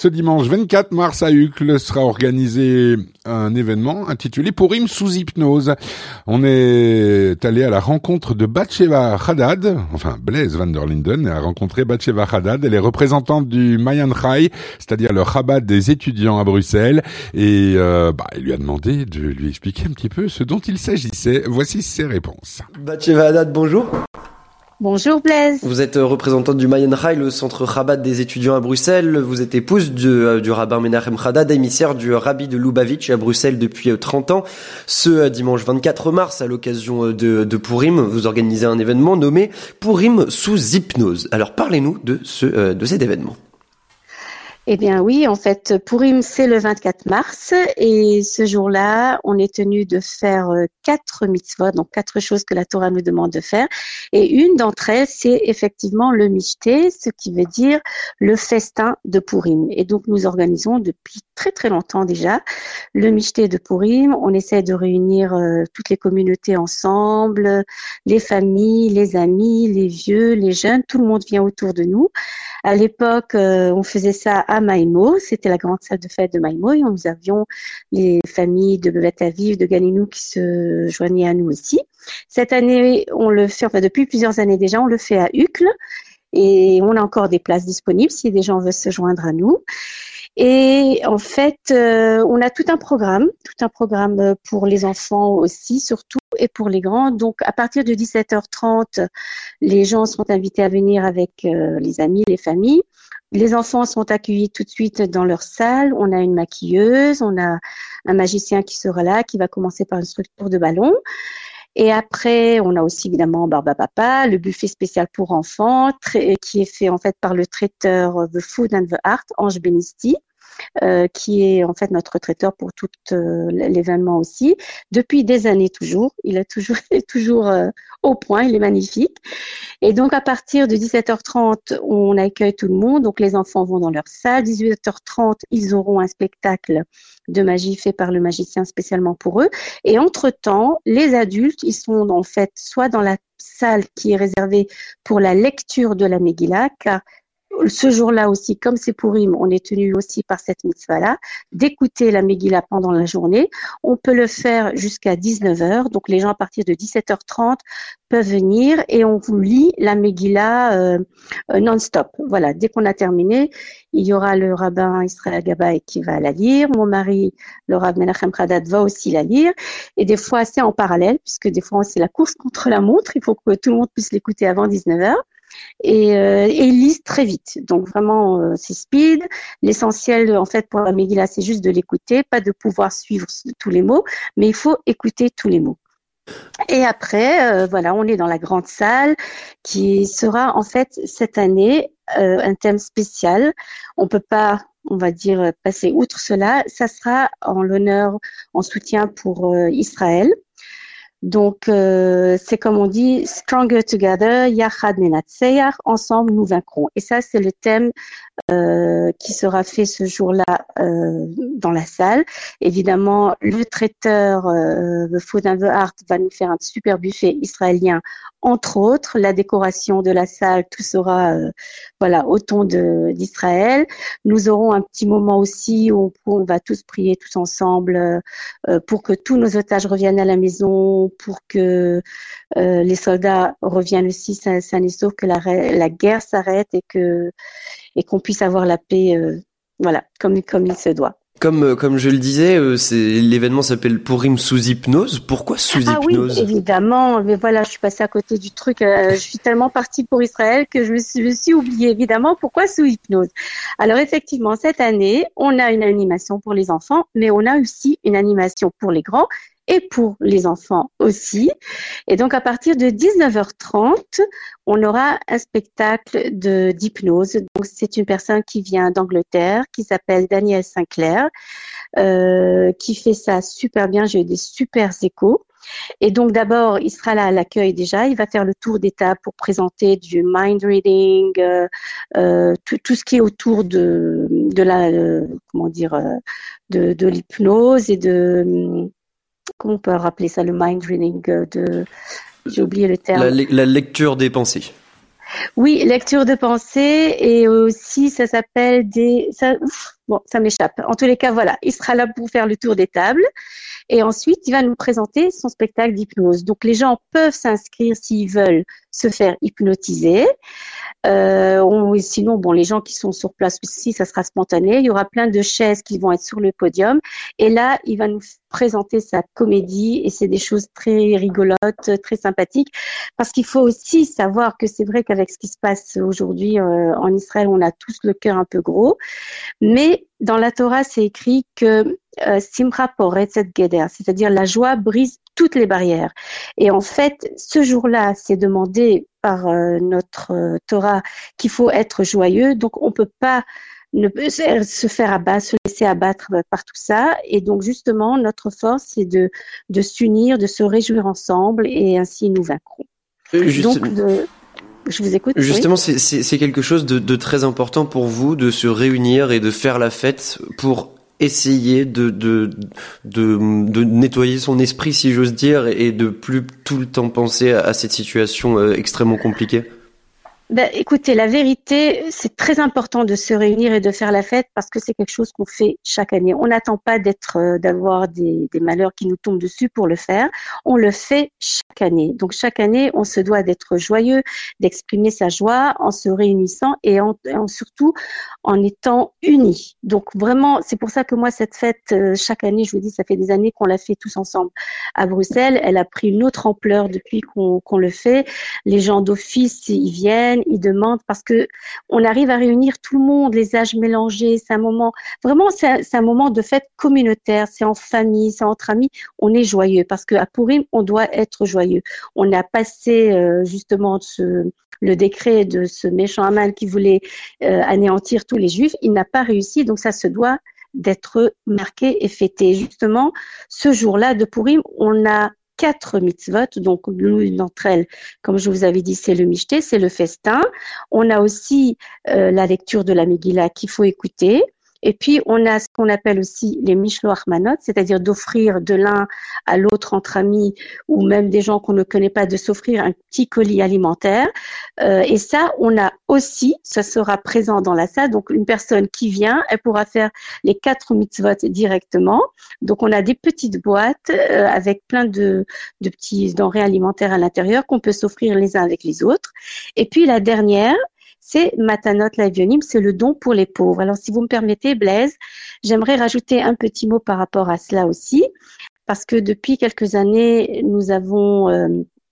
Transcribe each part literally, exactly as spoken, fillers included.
Ce dimanche vingt-quatre mars à Uccle sera organisé un événement intitulé Purim sous hypnose. On est allé à la rencontre de Batsheva Haddad, enfin Blaise van der Linden a rencontré Batsheva Haddad, elle est représentante du Mayan Chai, c'est-à-dire le Chabad des étudiants à Bruxelles, et euh, bah, il lui a demandé de lui expliquer un petit peu ce dont il s'agissait. Voici ses réponses. Batsheva Haddad, bonjour. Bonjour Blaise. Vous êtes représentante du Mayan Chai, le centre Chabad des étudiants à Bruxelles. Vous êtes épouse du, du rabbin Menachem Haddad, émissaire du rabbi de Lubavitch à Bruxelles depuis trente ans. Ce dimanche vingt-quatre mars, à l'occasion de, de Purim, vous organisez un événement nommé Purim sous hypnose. Alors parlez-nous de, ce, de cet événement. Eh bien oui, en fait, Purim, c'est le vingt-quatre mars et ce jour-là, on est tenu de faire quatre mitzvot, donc quatre choses que la Torah nous demande de faire. Et une d'entre elles, c'est effectivement le mishté, ce qui veut dire le festin de Purim. Et donc, nous organisons depuis très très longtemps déjà le mishté de Purim. On essaie de réunir euh, toutes les communautés ensemble, les familles, les amis, les vieux, les jeunes, tout le monde vient autour de nous. À l'époque, euh, on faisait ça à Maïmo, c'était la grande salle de fête de Maïmo, et nous avions les familles de Beth Aviv, de Galinou qui se joignaient à nous aussi. Cette année, on le fait, enfin depuis plusieurs années déjà, on le fait à Uccle, et on a encore des places disponibles si des gens veulent se joindre à nous. Et en fait, euh, on a tout un programme, tout un programme pour les enfants aussi, surtout, et pour les grands. Donc, à partir de dix-sept heures trente, les gens sont invités à venir avec euh, les amis, les familles. Les enfants sont accueillis tout de suite dans leur salle. On a une maquilleuse, on a un magicien qui sera là, qui va commencer par une structure de ballon. Et après, on a aussi évidemment Barba Papa, le buffet spécial pour enfants, très, qui est fait en fait par le traiteur The Food and the Art, Ange Benisti, euh, qui est en fait notre traiteur pour tout euh, l'événement aussi. Depuis des années toujours, il est toujours, il est toujours euh, au point, il est magnifique. Et donc à partir de dix-sept heures trente, on accueille tout le monde. Donc les enfants vont dans leur salle. dix-huit heures trente, ils auront un spectacle de magie fait par le magicien spécialement pour eux. Et entre-temps, les adultes, ils sont en fait soit dans la salle qui est réservée pour la lecture de la Megillah, car ce jour-là aussi, comme c'est Purim, on est tenu aussi par cette mitzvah-là, d'écouter la Megillah pendant la journée. On peut le faire jusqu'à dix-neuf heures, donc les gens à partir de dix-sept heures trente peuvent venir et on vous lit la Megillah euh, euh, non-stop. Voilà, dès qu'on a terminé, il y aura le rabbin Israël Gabay qui va la lire, mon mari, le rabbin Menachem Haddad, va aussi la lire, et des fois c'est en parallèle, puisque des fois c'est la course contre la montre, il faut que tout le monde puisse l'écouter avant dix-neuf heures. Et, euh, et ils lisent très vite. Donc vraiment, euh, c'est speed. L'essentiel, en fait, pour la Megillah, c'est juste de l'écouter, pas de pouvoir suivre tous les mots, mais il faut écouter tous les mots. Et après, euh, voilà, on est dans la grande salle qui sera, en fait, cette année, euh, un thème spécial. On peut pas, on va dire, passer outre cela. Ça sera en l'honneur, en soutien pour euh, Israël. Donc, euh, c'est comme on dit, Stronger Together, Yachad Nenatseach, ensemble nous vaincrons. Et ça, c'est le thème euh, qui sera fait ce jour-là euh, dans la salle. Évidemment, le traiteur, euh, The Food and the Art, va nous faire un super buffet israélien, entre autres. La décoration de la salle, tout sera euh, voilà, au ton de, d'Israël. Nous aurons un petit moment aussi où on, on va tous prier tous ensemble euh, pour que tous nos otages reviennent à la maison, pour que euh, les soldats reviennent aussi sains et saufs, que la, la guerre s'arrête et que et qu'on puisse avoir la paix, euh, voilà, comme comme il se doit. Comme comme je le disais, euh, c'est l'événement s'appelle Purim sous hypnose. Pourquoi sous ah hypnose? Ah oui, évidemment. Mais voilà, je suis passée à côté du truc. Euh, je suis tellement partie pour Israël que je me suis, je me suis oubliée. Évidemment, pourquoi sous hypnose? Alors effectivement, cette année, on a une animation pour les enfants, mais on a aussi une animation pour les grands et pour les enfants aussi. Et donc, à partir de dix-neuf heures trente, on aura un spectacle de, d'hypnose. Donc, c'est une personne qui vient d'Angleterre, qui s'appelle Daniel Sinclair, euh, qui fait ça super bien. J'ai eu des super échos. Et donc, d'abord, il sera là à l'accueil déjà. Il va faire le tour des tables pour présenter du mind reading, euh, euh, tout, tout ce qui est autour de, de la, euh, comment dire, euh, de, de l'hypnose et de, comment on peut rappeler ça, le mind reading de, j'ai oublié le terme. La, la lecture des pensées. Oui, lecture de pensée et aussi ça s'appelle des... Ça, ouf, bon, ça m'échappe. En tous les cas, voilà, il sera là pour faire le tour des tables et ensuite il va nous présenter son spectacle d'hypnose. Donc les gens peuvent s'inscrire s'ils veulent se faire hypnotiser. Euh, on, sinon, bon, les gens qui sont sur place aussi, ça sera spontané. Il y aura plein de chaises qui vont être sur le podium. Et là, il va nous présenter sa comédie et c'est des choses très rigolotes, très sympathiques. Parce qu'il faut aussi savoir que c'est vrai qu'avec ce qui se passe aujourd'hui euh, en Israël, on a tous le cœur un peu gros. Mais dans la Torah, c'est écrit que euh, Simcha poretzet geder, c'est-à-dire la joie brise toutes les barrières. Et en fait, ce jour-là, c'est demandé par euh, notre euh, Torah qu'il faut être joyeux. Donc, on peut pas ne se faire abattre, se laisser abattre par tout ça. Et donc, justement, notre force, c'est de, de s'unir, de se réjouir ensemble et ainsi nous vaincrons. Juste... Donc, de... je vous écoute. Justement, oui. c'est, c'est, c'est quelque chose de, de très important pour vous de se réunir et de faire la fête pour essayer de, de, de, de nettoyer son esprit, si j'ose dire, et de plus tout le temps penser à, à cette situation euh, extrêmement compliquée. Ben, écoutez, la vérité, c'est très important de se réunir et de faire la fête parce que c'est quelque chose qu'on fait chaque année. On n'attend pas d'être, euh, d'avoir des, des malheurs qui nous tombent dessus pour le faire. On le fait chaque année. Donc chaque année, on se doit d'être joyeux, d'exprimer sa joie en se réunissant et en, en surtout en étant unis. Donc vraiment, c'est pour ça que moi cette fête, euh, chaque année, je vous dis, ça fait des années qu'on la fait tous ensemble à Bruxelles. Elle a pris une autre ampleur depuis qu'on, qu'on le fait. Les gens d'office, ils viennent. Ils demandent parce que on arrive à réunir tout le monde, les âges mélangés. C'est un moment, vraiment, c'est un, c'est un moment de fête communautaire. C'est en famille, c'est entre amis. On est joyeux parce que à Purim, on doit être joyeux. On a passé euh, justement ce, le décret de ce méchant Haman qui voulait euh, anéantir tous les Juifs. Il n'a pas réussi, donc ça se doit d'être marqué et fêté. Justement, ce jour-là de Purim, on a quatre mitzvot, donc l'une d'entre elles, comme je vous avais dit, c'est le michté, c'est le festin. On a aussi euh, la lecture de la Megillah qu'il faut écouter. Et puis, on a ce qu'on appelle aussi les mishloach manot, c'est-à-dire d'offrir de l'un à l'autre entre amis ou même des gens qu'on ne connaît pas, de s'offrir un petit colis alimentaire. Euh, et ça, on a aussi, ça sera présent dans la salle. Donc, une personne qui vient, elle pourra faire les quatre mitzvot directement. Donc, on a des petites boîtes euh, avec plein de, de petits denrées alimentaires à l'intérieur qu'on peut s'offrir les uns avec les autres. Et puis, la dernière, c'est Matanot Lavionim, c'est le don pour les pauvres. Alors, si vous me permettez, Blaise, j'aimerais rajouter un petit mot par rapport à cela aussi, parce que depuis quelques années, nous avons euh,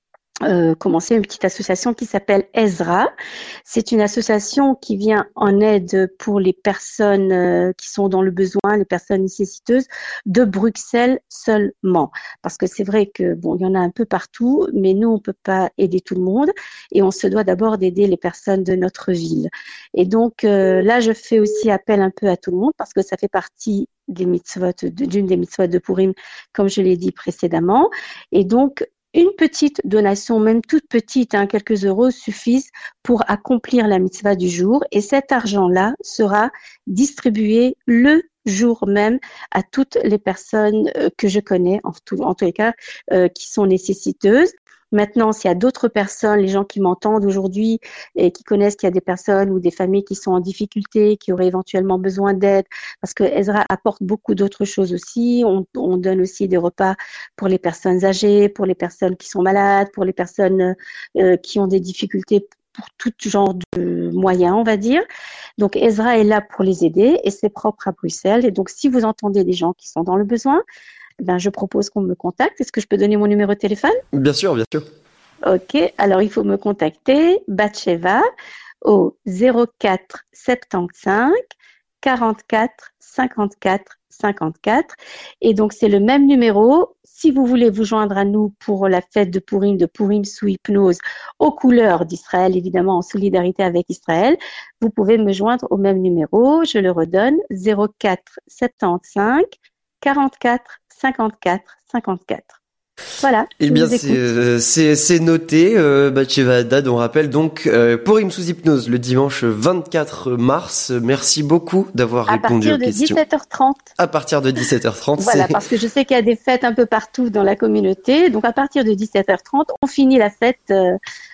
euh, commencé une petite association qui s'appelle Ezra. C'est une association qui vient en aide pour les personnes euh, qui sont dans le besoin, les personnes nécessiteuses de Bruxelles seulement. Parce que c'est vrai que bon, il y en a un peu partout, mais nous, on peut pas aider tout le monde et on se doit d'abord d'aider les personnes de notre ville. Et donc euh, là, je fais aussi appel un peu à tout le monde parce que ça fait partie des mitzvot, d'une des mitzvot de Purim, comme je l'ai dit précédemment. Et donc, une petite donation, même toute petite, hein, quelques euros, suffisent pour accomplir la mitzvah du jour. Et cet argent-là sera distribué le jour même à toutes les personnes euh, que je connais, en, tout, en tous les cas, euh, qui sont nécessiteuses. Maintenant, s'il y a d'autres personnes, les gens qui m'entendent aujourd'hui et qui connaissent qu'il y a des personnes ou des familles qui sont en difficulté, qui auraient éventuellement besoin d'aide, parce que Ezra apporte beaucoup d'autres choses aussi. On, on donne aussi des repas pour les personnes âgées, pour les personnes qui sont malades, pour les personnes euh, qui ont des difficultés pour tout genre de moyens, on va dire. Donc, Ezra est là pour les aider et c'est propre à Bruxelles. Et donc, si vous entendez des gens qui sont dans le besoin, ben, je propose qu'on me contacte. Est-ce que je peux donner mon numéro de téléphone? Bien sûr, bien sûr. Ok, alors il faut me contacter, Batsheva, au zéro quatre soixante-quinze quarante-quatre cinquante-quatre cinquante-quatre. Et donc, c'est le même numéro. Si vous voulez vous joindre à nous pour la fête de Purim, de Purim sous hypnose, aux couleurs d'Israël, évidemment en solidarité avec Israël, vous pouvez me joindre au même numéro. Je le redonne, zéro quatre soixante-quinze quarante-quatre cinquante-quatre cinquante-quatre. Voilà. Eh bien, c'est, euh, c'est, c'est noté. Euh, Batsheva Haddad, on rappelle donc euh, Purim sous hypnose le dimanche vingt-quatre mars. Merci beaucoup d'avoir à répondu aux questions. À partir de dix-sept heures trente. À partir de dix-sept heures trente. Voilà, c'est... parce que je sais qu'il y a des fêtes un peu partout dans la communauté. Donc, à partir de dix-sept heures trente, on finit la fête euh,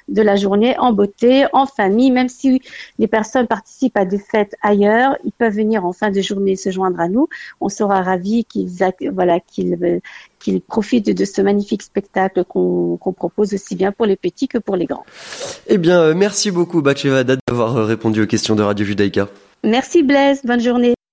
de la journée en beauté, en famille. Même si les personnes participent à des fêtes ailleurs, ils peuvent venir en fin de journée se joindre à nous. On sera ravis qu'ils, voilà, qu'ils, qu'ils profitent de ce magnifique spectacle qu'on, qu'on propose aussi bien pour les petits que pour les grands. Eh bien, merci beaucoup, Batsheva Haddad, d'avoir répondu aux questions de Radio Judaïka. Merci Blaise, bonne journée.